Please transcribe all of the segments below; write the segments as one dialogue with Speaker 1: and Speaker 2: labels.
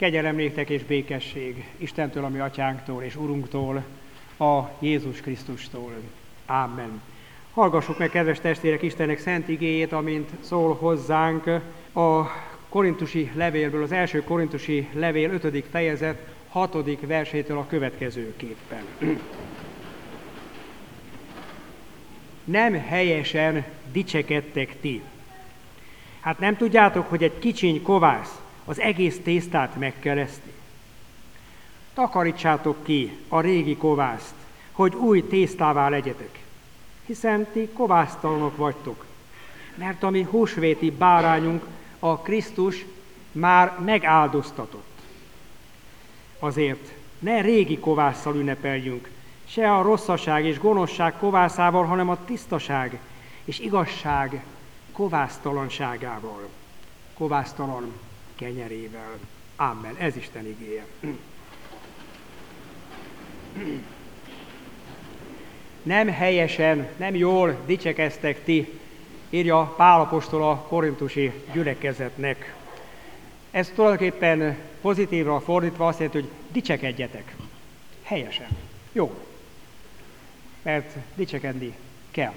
Speaker 1: Kegyelem néktek és békesség Istentől, a mi atyánktól és Urunktól, a Jézus Krisztustól. Amen. Hallgassuk meg, kedves testvérek, Istennek szent igéjét, amint szól hozzánk a korintusi levélből, az első korintusi levél 5. fejezet 6. versétől a következőképpen. Nem helyesen dicsekedtek ti. Hát nem tudjátok, hogy egy kicsiny kovász az egész tésztát megkereszti? Takarítsátok ki a régi kovászt, hogy új tésztává legyetek, hiszen ti kovásztalanok vagytok, mert a mi húsvéti bárányunk, a Krisztus már megáldoztatott. Azért ne régi kovásszal ünnepeljünk, se a rosszaság és gonoszság kovászával, hanem a tisztaság és igazság kovásztalanságával, kovásztalan kenyerével. Amen. Ez Isten igéje. Nem helyesen, nem jól dicsekeztek ti, írja Pál apostol a korintusi gyülekezetnek. Ez tulajdonképpen pozitívra fordítva azt jelenti, hogy dicsekedjetek. Helyesen. Jó. Mert dicsekedni kell.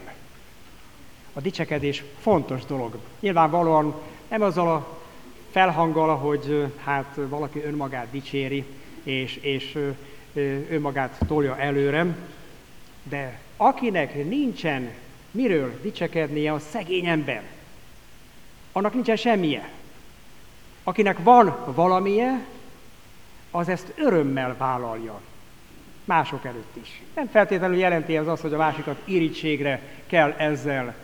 Speaker 1: A dicsekedés fontos dolog. Nyilvánvalóan nem azzal a felhanggal, hogy hát valaki önmagát dicséri, és önmagát tolja előre, de akinek nincsen miről dicsekednie, a szegény ember, annak nincsen semmije. Akinek van valamije, az ezt örömmel vállalja. Mások előtt is. Nem feltétlenül jelenti ez azt, hogy a másikat irítségre kell ezzel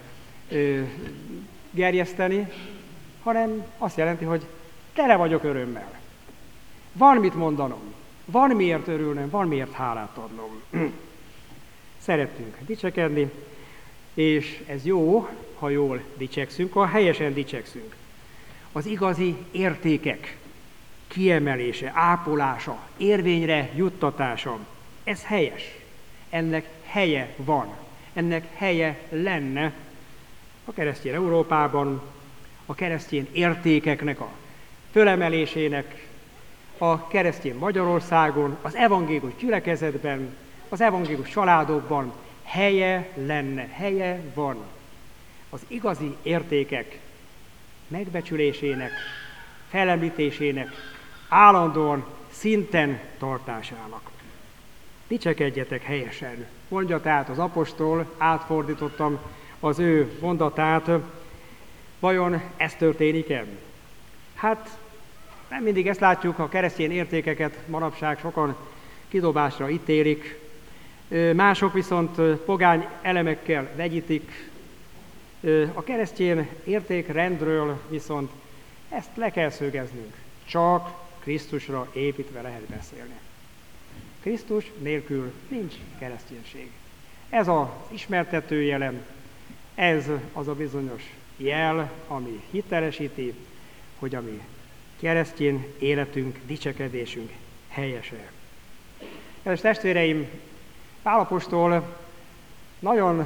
Speaker 1: gerjeszteni, hanem azt jelenti, hogy tele vagyok örömmel. Van mit mondanom, van miért örülnöm, van miért hálát adnom. Szeretünk dicsekedni, és ez jó, ha jól dicsekszünk, ha helyesen dicsekszünk. Az igazi értékek kiemelése, ápolása, érvényre juttatása, ez helyes. Ennek helye van, ennek helye lenne a keresztény Európában, a keresztény értékeknek a fölemelésének, a keresztény Magyarországon, az evangélikus gyülekezetben, az evangélikus családokban helye lenne, helye van. Az igazi értékek megbecsülésének, felemlítésének, állandóan szinten tartásának. Dicsekedjetek helyesen, mondja tehát az apostol, átfordítottam az ő mondatát. Vajon ez történik-e? Hát nem mindig ezt látjuk, a keresztény értékeket manapság sokan kidobásra ítélik, mások viszont pogány elemekkel vegyítik. A keresztény értékrendről viszont ezt le kell szögeznünk. Csak Krisztusra építve lehet beszélni. Krisztus nélkül nincs kereszténység. Ez az ismertető jelem, ez az a bizonyos jel, ami hitelesíti, hogy a mi keresztény életünk, dicsekedésünk helyese. Kedves testvéreim, Pál apostol nagyon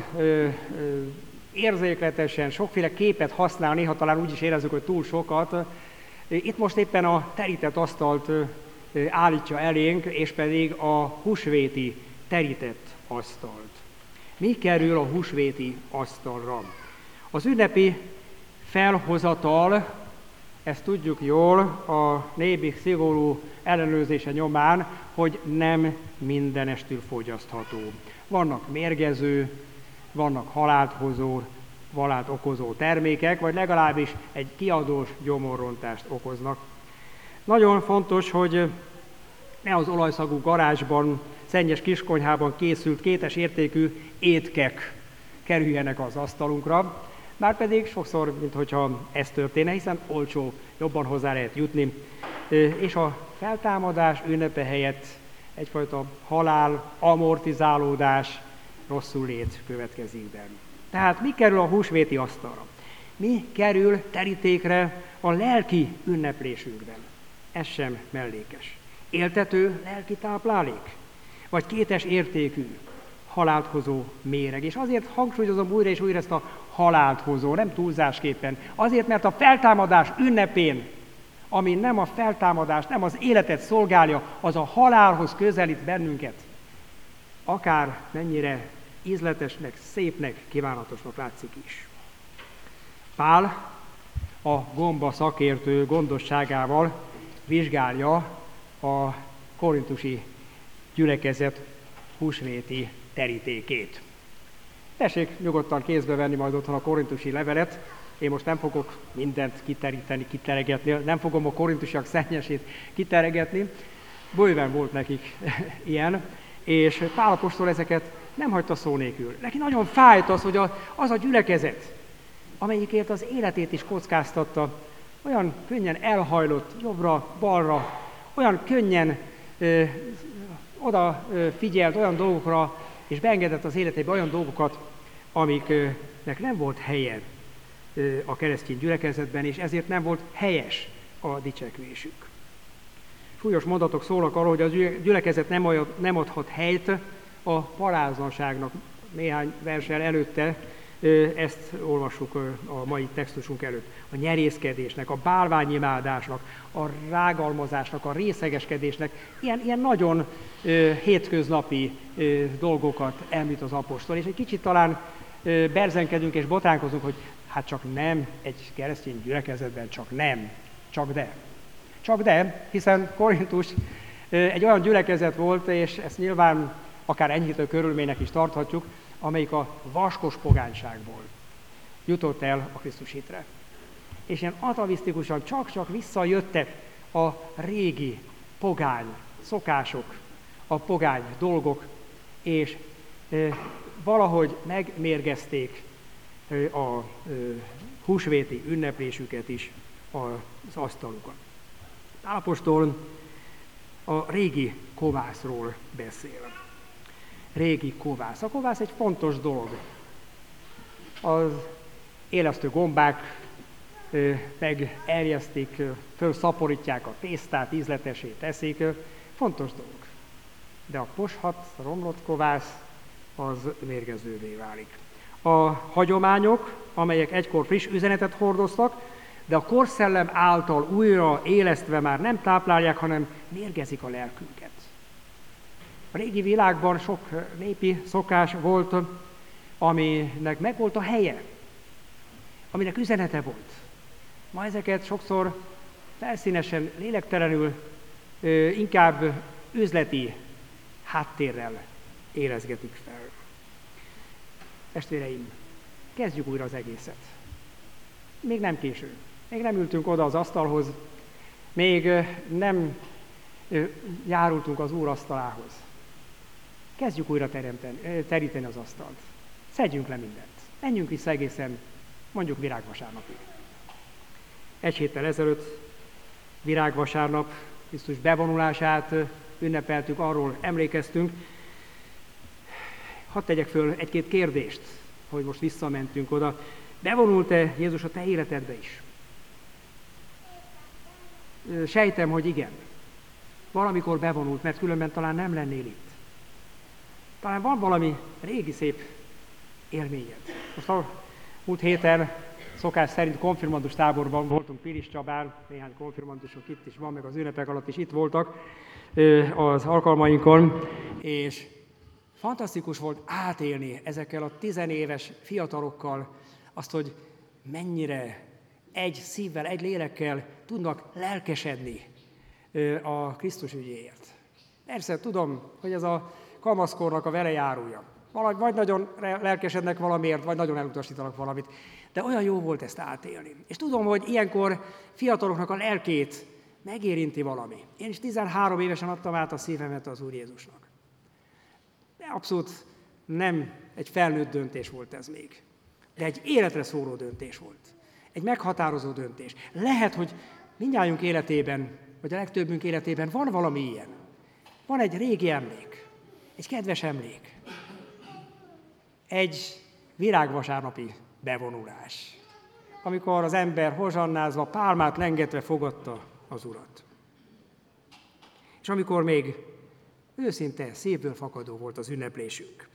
Speaker 1: érzékletesen, sokféle képet használ, néha talán úgy is érezzük, hogy túl sokat. Itt most éppen a terített asztalt állítja elénk, és pedig a húsvéti terített asztalt. Mi kerül a húsvéti asztalra? Az ünnepi felhozatal, ezt tudjuk jól, a népi szigorú ellenőrzése nyomán, hogy nem mindenestül fogyasztható. Vannak mérgező, vannak halált hozó, halált okozó termékek, vagy legalábbis egy kiadós gyomorrontást okoznak. Nagyon fontos, hogy ne az olajszagú garázsban, szennyes kiskonyhában készült kétes értékű étkek kerüljenek az asztalunkra, márpedig sokszor, minthogyha ez történne, hiszen olcsó, jobban hozzá lehet jutni, és a feltámadás ünnepe helyett egyfajta halál, amortizálódás, rosszul lét következik be. Tehát mi kerül a húsvéti asztalra? Mi kerül terítékre a lelki ünneplésünkben? Ez sem mellékes. Éltető lelki táplálék? Vagy kétes értékű, halált hozó méreg? És azért hangsúlyozom újra és újra ezt a halált hozó, nem túlzásképpen. Azért, mert a feltámadás ünnepén ami nem a feltámadást, nem az életet szolgálja, az a halálhoz közelít bennünket. Akár mennyire ízletesnek, szépnek, kívánatosnak látszik is. Pál a gomba szakértő gondosságával vizsgálja a korintusi gyülekezet húsvéti terítékét. Tessék nyugodtan kézbe venni majd otthon a korintusi levelet. Én most nem fogok mindent kiteríteni, kiteregetni, nem fogom a korintusiak szennyesét kiteregetni. Bőven volt nekik ilyen, és Pál apostol ezeket nem hagyta szó nélkül. Neki nagyon fájt az, hogy az a gyülekezet, amelyikért az életét is kockáztatta, olyan könnyen elhajlott jobbra-balra, olyan könnyen oda figyelt olyan dolgokra, és beengedett az életébe olyan dolgokat, amiknek nem volt helye a keresztény gyülekezetben, és ezért nem volt helyes a dicsekvésük. Súlyos mondatok szólnak arról, hogy a gyülekezet nem adhat helyt a parázanságnak. Néhány verssel előtte ezt olvassuk a mai textusunk előtt. A nyerészkedésnek, a bálványimádásnak, a rágalmazásnak, a részegeskedésnek, ilyen nagyon hétköznapi dolgokat említ az apostol, és egy kicsit talán berzenkedünk és botánkozunk, hogy hát csak nem egy keresztény gyülekezetben, csak nem, csak de. Csak de, hiszen Korintus egy olyan gyülekezet volt, és ezt nyilván akár enyhítő körülménynek is tarthatjuk, amelyik a vaskos pogányságból jutott el a Krisztus hitre. És ilyen atavisztikusan csak visszajöttek a régi pogány szokások, a pogány dolgok, és valahogy megmérgezték a húsvéti ünneplésüket is, az asztalukat. Pál apostol a régi kovászról beszél. Régi kovász. A kovász egy fontos dolog. Az élesztő gombák megerjesztik, felszaporítják a tésztát, ízletessé teszik. Fontos dolog. De a poshat, a romlott kovász, az mérgezővé válik. A hagyományok, amelyek egykor friss üzenetet hordoztak, de a korszellem által újra élesztve már nem táplálják, hanem mérgezik a lelkünket. A régi világban sok népi szokás volt, aminek megvolt a helye, aminek üzenete volt. Ma ezeket sokszor felszínesen, lélektelenül, inkább üzleti háttérrel érezgetik fel. Testvéreim, kezdjük újra az egészet. Még nem késő. Még nem ültünk oda az asztalhoz, még nem járultunk az Úr asztalához. Kezdjük újra teríteni az asztalt. Szedjünk le mindent. Menjünk vissza egészen, mondjuk virágvasárnapig. Egy héttel ezelőtt virágvasárnap, Krisztus bevonulását ünnepeltük, arról emlékeztünk. Hadd tegyek föl egy-két kérdést, hogy most visszamentünk oda. Bevonult-e Jézus a te életedbe is? Sejtem, hogy igen. Valamikor bevonult, mert különben talán nem lennél itt. Talán van valami régi szép élményed. Most a múlt héten szokás szerint konfirmandus táborban voltunk Pilis Csabán, néhány konfirmandusok itt is van, meg az ünnepek alatt is itt voltak az alkalmainkon, és fantasztikus volt átélni ezekkel a 10 éves fiatalokkal azt, hogy mennyire egy szívvel, egy lélekkel tudnak lelkesedni a Krisztus ügyéért. Persze tudom, hogy ez a kamaszkornak a velejárója. Vagy nagyon lelkesednek valamiért, vagy nagyon elutasítanak valamit. De olyan jó volt ezt átélni. És tudom, hogy ilyenkor fiataloknak a lelkét megérinti valami. Én is 13 évesen adtam át a szívemet az Úr Jézusnak. De abszolút nem egy felnőtt döntés volt ez még. De egy életre szóló döntés volt. Egy meghatározó döntés. Lehet, hogy mindnyájunk életében, vagy a legtöbbünk életében van valami ilyen. Van egy régi emlék. Egy kedves emlék. Egy virágvasárnapi bevonulás. Amikor az ember hozsannázva, pálmát lengetve fogadta az Urat. És amikor még őszinte, szívből fakadó volt az ünneplésünk.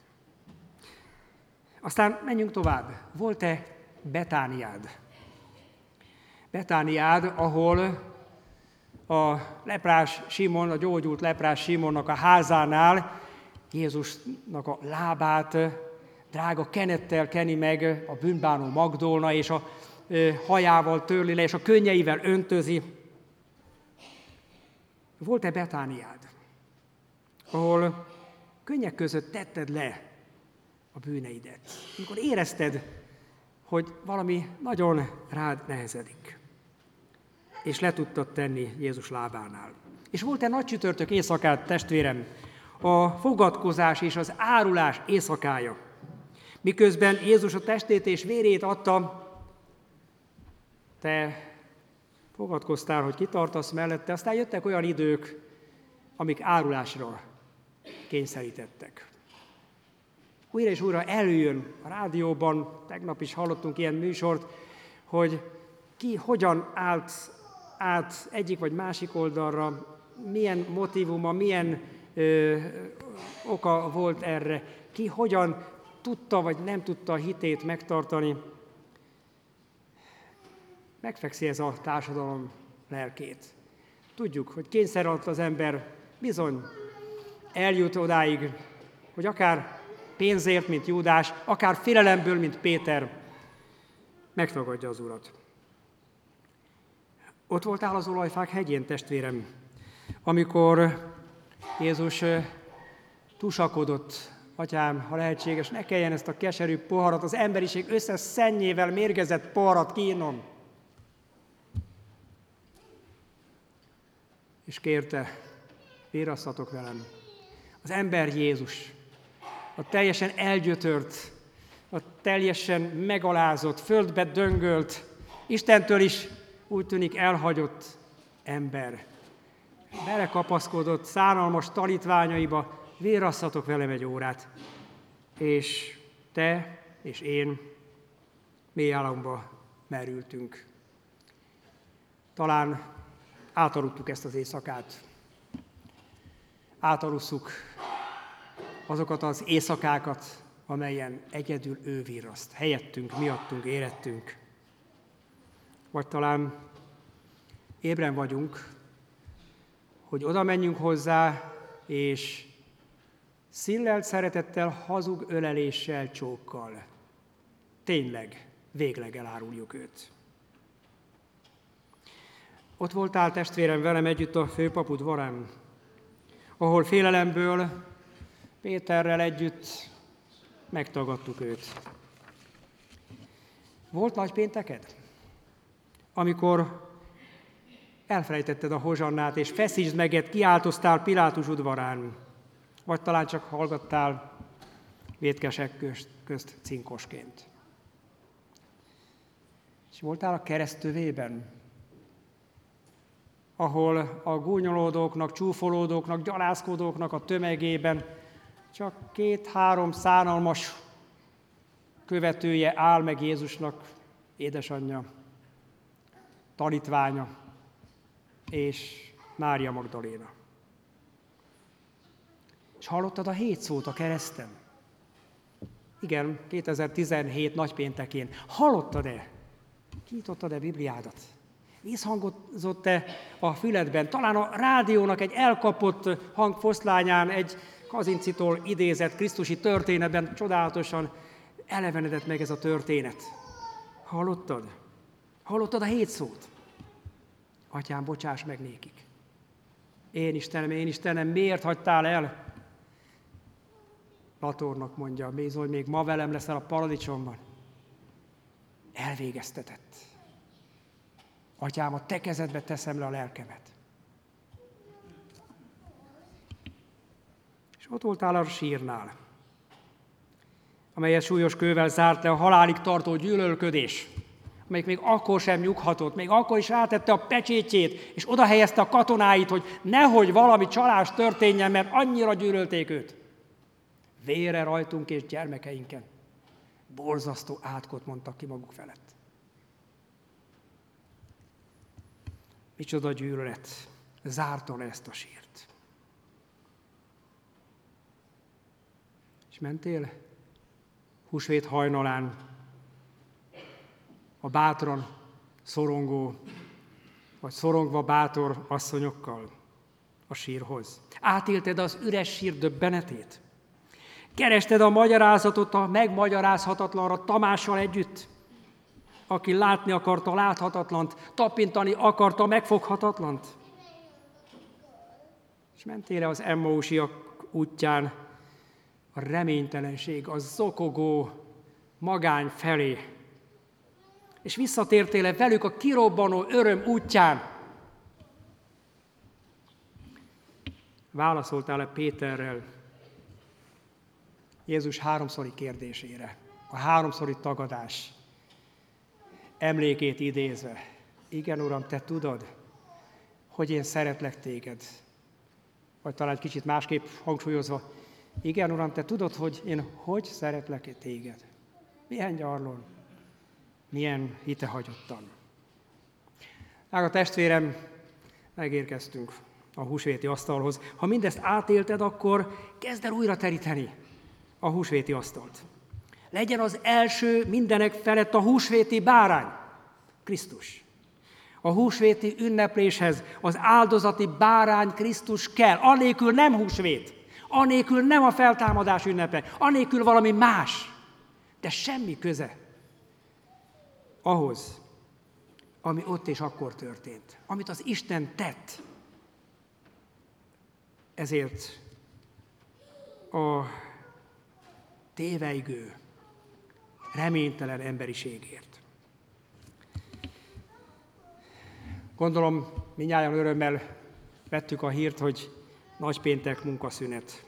Speaker 1: Aztán menjünk tovább. Volt-e Betániád? Betániád, ahol a leprás Simon, a gyógyult leprás Simonnak a házánál Jézusnak a lábát drága kenettel keni meg a bűnbánó Magdolna, és a hajával törli le, és a könnyeivel öntözi. Volt-e Betániád, ahol könnyek között tetted le a bűneidet, amikor érezted, hogy valami nagyon rád nehezedik, és le tudtad tenni Jézus lábánál. És volt-e nagy csütörtök éjszakát, testvérem, a fogadkozás és az árulás éjszakája, miközben Jézus a testét és vérét adta, te fogadkoztál, hogy kitartasz mellette, aztán jöttek olyan idők, amik árulásra kényszerítettek. Újra és újra előjön a rádióban, tegnap is hallottunk ilyen műsort, hogy ki hogyan állt át egyik vagy másik oldalra, milyen motívuma, milyen oka volt erre, ki hogyan tudta vagy nem tudta a hitét megtartani. Megfekszi ez a társadalom lelkét. Tudjuk, hogy kényszer alatt az ember bizony eljut odáig, hogy akár pénzért, mint Júdás, akár félelemből, mint Péter, megtagadja az Urat. Ott voltál az olajfák hegyén, testvérem, amikor Jézus tusakodott: Atyám, ha lehetséges, ne kelljen ezt a keserű poharat, az emberiség összes szennyével mérgezett poharat kínnom. És kérte: vérasszatok velem. Az ember Jézus, a teljesen elgyötört, a teljesen megalázott, földbe döngölt, Istentől is úgy tűnik elhagyott ember. Belekapaszkodott szánalmas tanítványaiba: vérasszatok velem egy órát. És te és én mély álomba merültünk. Talán átaludtuk ezt az éjszakát. Átalusszuk azokat az éjszakákat, amelyen egyedül ő virraszt. Helyettünk, miattunk, érettünk. Vagy talán ébren vagyunk, hogy oda menjünk hozzá, és színlelt szeretettel, hazug öleléssel, csókkal tényleg, végleg eláruljuk őt. Ott voltál, testvérem, velem együtt a főpapu udvarán, ahol félelemből Péterrel együtt megtagadtuk őt. Volt nagypénteked, amikor elfelejtetted a hozsannát, és feszítsd meget kiáltoztál Pilátus udvarán, vagy talán csak hallgattál vétkesek közt cinkosként. És voltál a keresztövében, ahol a gúnyolódóknak, csúfolódóknak, gyalázkodóknak a tömegében csak 2-3 szánalmas követője áll meg Jézusnak, édesanyja, tanítványa és Mária Magdaléna. És hallottad a 7 szót a kereszten? Igen, 2017 nagypéntekén. Hallottad-e? Kinyitottad-e Bibliádat? Vízhangozott-e a füledben? Talán a rádiónak egy elkapott hangfoszlányán egy Kazincitól idézett krisztusi történetben csodálatosan elevenedett meg ez a történet. Hallottad? Hallottad a 7 szót? Atyám, bocsáss meg nékik. Én Istenem, miért hagytál el? Latornak mondja, bizony, még ma velem leszel a paradicsomban. Elvégeztetett. Atyám, a te kezedbe teszem le a lelkemet. És ott voltál a sírnál, amelyet súlyos kővel zárt le a halálig tartó gyűlölködés, amelyik még akkor sem nyughatott, még akkor is rátette a pecsétjét, és oda helyezte a katonáit, hogy nehogy valami csalás történjen, mert annyira gyűlölték őt. Vére rajtunk és gyermekeinken. Borzasztó átkot mondtak ki maguk felett. Micsoda gyűlölet zárta le ezt a sírt. És mentél húsvét hajnalán a bátran szorongó, vagy szorongva bátor asszonyokkal a sírhoz? Átélted az üres sír döbbenetét? Kerested a magyarázatot a megmagyarázhatatlanra Tamással együtt, aki látni akarta láthatatlant, tapintani akarta megfoghatatlant? És mentél az Emmausiak útján a reménytelenség, a zokogó magány felé, és visszatértél-e velük a kirobbanó öröm útján? Válaszoltál-e Péterrel Jézus háromszori kérdésére, a háromszori tagadás emlékét idézve? Igen, Uram, te tudod, hogy én szeretlek téged. Vagy talán egy kicsit másképp hangsúlyozva, igen, Uram, te tudod, hogy én hogy szeretlek téged. Milyen gyarlón, milyen hitehagyottan. Drága testvérem, megérkeztünk a húsvéti asztalhoz. Ha mindezt átélted, akkor kezd el újra teríteni a húsvéti asztalt. Legyen az első mindenek felett a húsvéti bárány, Krisztus. A húsvéti ünnepléshez az áldozati bárány Krisztus kell. Anélkül nem húsvét, anélkül nem a feltámadás ünnepe, anélkül valami más. De semmi köze ahhoz, ami ott és akkor történt, amit az Isten tett. Ezért a téveigő, reménytelen emberiségért. Gondolom, mindnyájan örömmel vettük a hírt, hogy nagypéntek munkaszünet.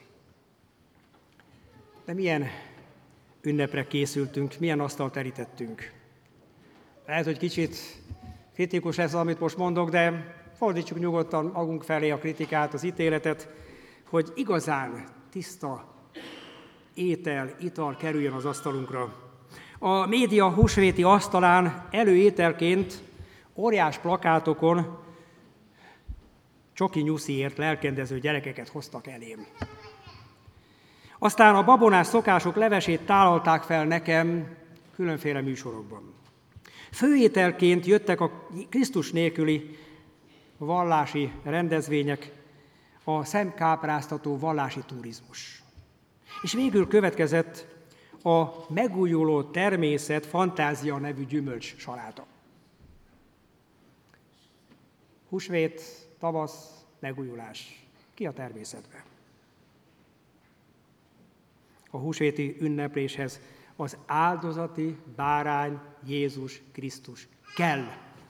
Speaker 1: De milyen ünnepre készültünk, milyen asztalt terítettünk. Lehet, hogy kicsit kritikus ez, amit most mondok, de fordítsuk nyugodtan magunk felé a kritikát, az ítéletet, hogy igazán tiszta étel, ital kerüljön az asztalunkra. A média húsvéti asztalán előételként óriás plakátokon csoki nyusziért lelkendező gyerekeket hoztak elém. Aztán a babonás szokások levesét tálalták fel nekem különféle műsorokban. Főételként jöttek a Krisztus nélküli vallási rendezvények, a szemkápráztató vallási turizmus. És végül következett a megújuló természet fantázia nevű gyümölcs saláta. Húsvét, tavasz, megújulás. Ki a természetben? A húsvéti ünnepléshez az áldozati bárány Jézus Krisztus kell.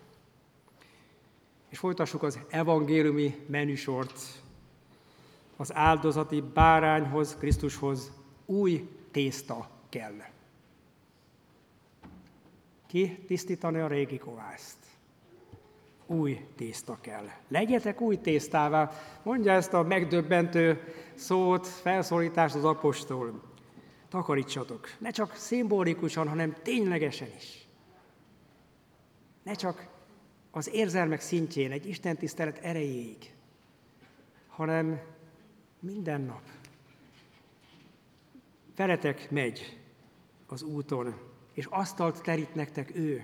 Speaker 1: És folytassuk az evangéliumi menüsort. Az áldozati bárányhoz, Krisztushoz új tészta kell. Ki tisztítani a régi kovászt? Új tészta kell. Legyetek új tésztává, mondja ezt a megdöbbentő szót, felszólítást az apostol. Takarítsatok, ne csak szimbolikusan, hanem ténylegesen is. Ne csak az érzelmek szintjén, egy istentisztelet erejéig, hanem minden nap. Veletek megy az úton, és asztalt terít nektek ő,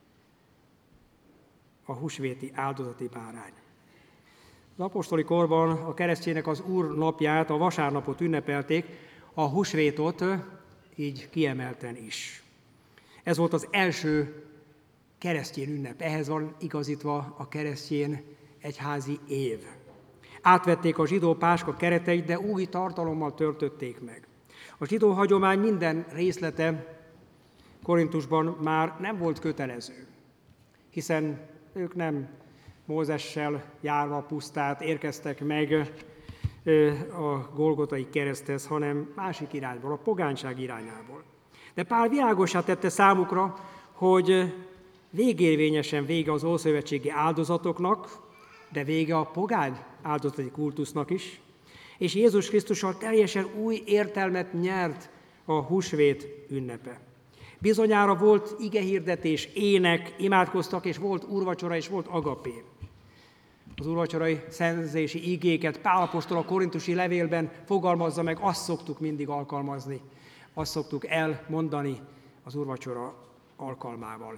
Speaker 1: a húsvéti áldozati bárány. Az apostoli korban a keresztjének az Úr napját, a vasárnapot ünnepelték, a húsvétot így kiemelten is. Ez volt az első keresztjén ünnep. Ehhez van igazítva a keresztjén egyházi év. Átvették a zsidó páska kereteit, de új tartalommal töltötték meg. A zsidó hagyomány minden részlete Korintusban már nem volt kötelező, hiszen ők nem Mózessel járva a pusztát érkeztek meg a Golgotai kereszthez, hanem másik irányból, a pogányság irányából. De Pál világossá tette számukra, hogy végérvényesen vége az ószövetségi áldozatoknak, de vége a pogány áldozati kultusznak is, és Jézus Krisztussal teljesen új értelmet nyert a húsvét ünnepe. Bizonyára volt igehirdetés, ének, imádkoztak, és volt úrvacsora, és volt agapé. Az úrvacsorai szentezési igéket Pál apostol a korintusi levélben fogalmazza meg, azt szoktuk mindig alkalmazni, azt szoktuk elmondani az úrvacsora alkalmával.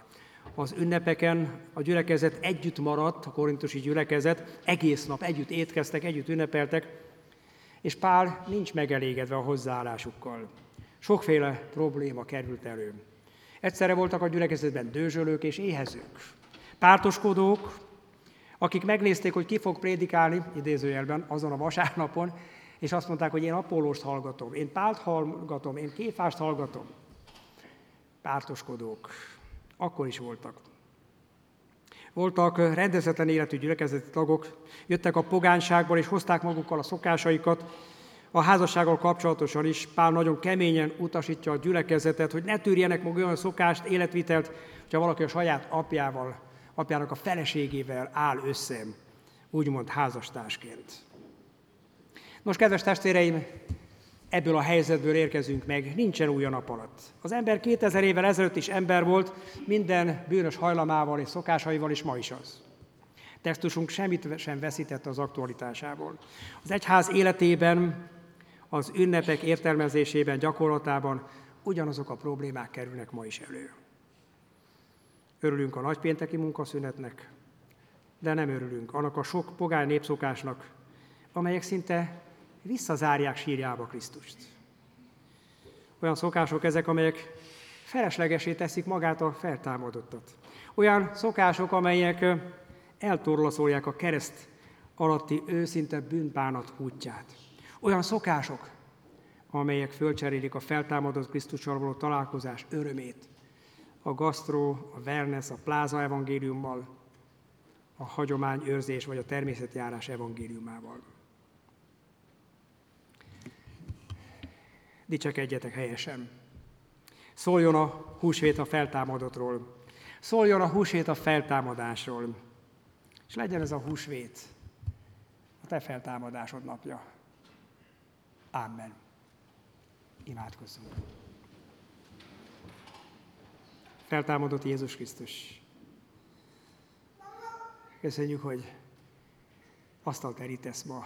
Speaker 1: Az ünnepeken a gyülekezet együtt maradt, a korintusi gyülekezet, egész nap együtt étkeztek, együtt ünnepeltek, és Pál nincs megelégedve a hozzáállásukkal. Sokféle probléma került elő. Egyszerre voltak a gyülekezetben dőzsölők és éhezők, pártoskodók, akik megnézték, hogy ki fog prédikálni, idézőjelben, azon a vasárnapon, és azt mondták, hogy én Apollóst hallgatom, én Pált hallgatom, én Kéfást hallgatom. Pártoskodók akkor is voltak. Voltak rendezetlen életű gyülekezeti tagok, jöttek a pogányságból, és hozták magukkal a szokásaikat. A házassággal kapcsolatosan is Pál nagyon keményen utasítja a gyülekezetet, hogy ne tűrjenek meg olyan szokást, életvitelt, hogyha valaki a saját apjának a feleségével áll össze, úgymond házastársként. Nos, kedves testvéreim, ebből a helyzetből érkezünk meg, nincsen új a nap alatt. Az ember 2000 évvel ezelőtt is ember volt, minden bűnös hajlamával és szokásaival, és ma is az. Textusunk semmit sem veszített az aktualitásából. Az egyház életében, az ünnepek értelmezésében, gyakorlatában ugyanazok a problémák kerülnek ma is elő. Örülünk a nagypénteki munkaszünetnek, de nem örülünk annak a sok pogány népszokásnak, amelyek szinte visszazárják sírjába Krisztust. Olyan szokások ezek, amelyek feleslegesé teszik magát a feltámadottat. Olyan szokások, amelyek eltorlaszolják a kereszt alatti őszinte bűnbánat útját. Olyan szokások, amelyek fölcserélik a feltámadott Krisztussal való találkozás örömét, a gasztró, a wellness, a pláza evangéliummal, a hagyományőrzés vagy a természetjárás evangéliumával. Dicsekedjetek helyesen. Szóljon a húsvét a feltámadottról. Szóljon a húsvét a feltámadásról. És legyen ez a húsvét a te feltámadásod napja. Amen. Imádkozzunk. Feltámadott Jézus Krisztus. Köszönjük, hogy asztalt terítesz ma,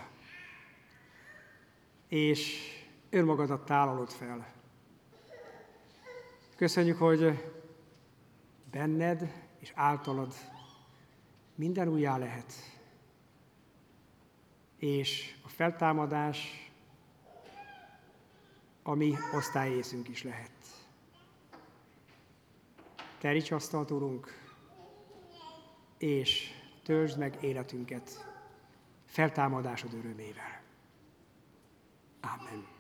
Speaker 1: és önmagadat tálalod fel. Köszönjük, hogy benned és általad minden újjá lehet, és a feltámadás a mi osztályészünk is lehet. Teríts asztalt, Urunk, és töltsd meg életünket feltámadásod örömével. Amen.